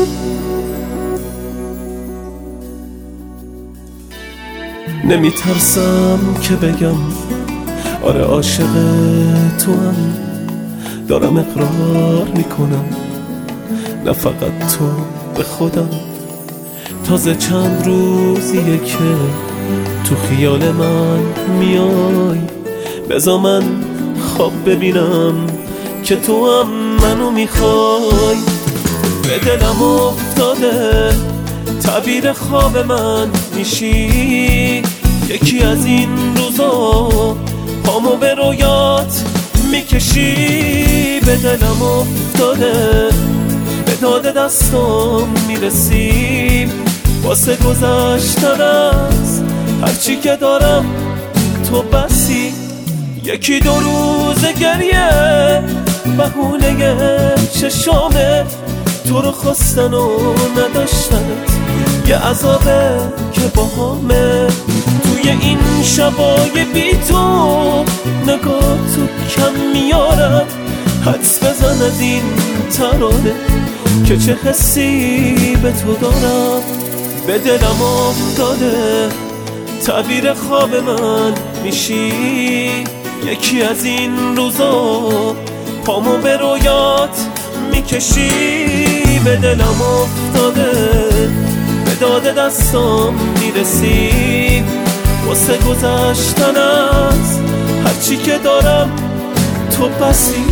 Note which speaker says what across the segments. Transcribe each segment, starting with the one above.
Speaker 1: نمیترسم که بگم آره عاشق تو هم، دارم اقرار میکنم نه فقط تو به خودم. تازه چند روزیه که تو خیال من میای، بذار من خواب ببینم که تو هم منو میخوای. به دلم افتاده تعبیر خواب من میشی، یکی از این روزا پامو به رویات میکشی. به دلم افتاده به داد دستام میرسی، واسه گذشتن از هرچی که دارم تو بسی. یکی دو روز گریه بهونه چشامه، تو رو خواستن و نداشتنت یه عذابه که باهامه. توی این شبای بی تو نگاه تو کم میارم، حدس بزن از این ترانه که چه حسی به تو دارم. به دلم افتاده تعبیر خواب من میشی، یکی از این روزا پامو به رویات میکشی. به دلم افتاده به داد دستام میرسی، واسه گذشتن از هرچی که دارم تو بسی.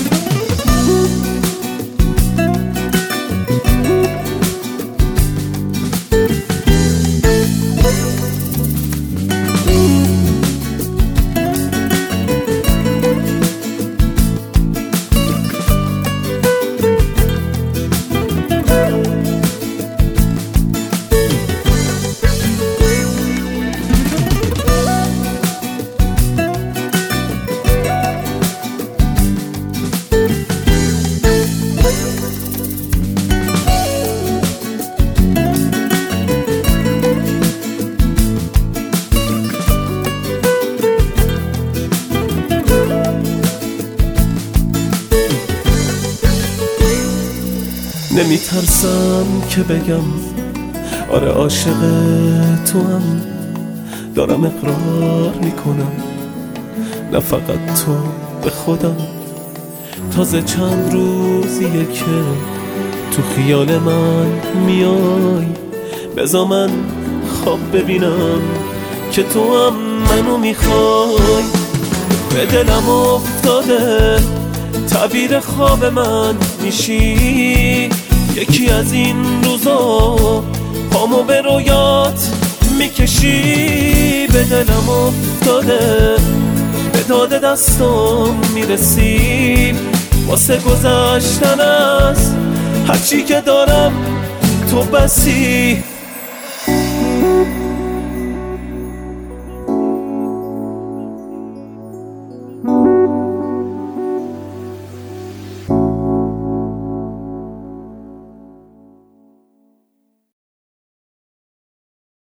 Speaker 1: نمیترسم که بگم آره عاشق تو هم، دارم اقرار میکنم نه فقط تو به خودم. تازه چند روزیه که تو خیال من میای، بذار من خواب ببینم که تو هم منو میخوای. به دلم افتاده تعبیر خواب من میشی، یکی از این روزا پامو به رویات میکشی. به دلم افتاده به داد دستام میرسی، واسه گذشتن از هرچی که دارم تو بسی.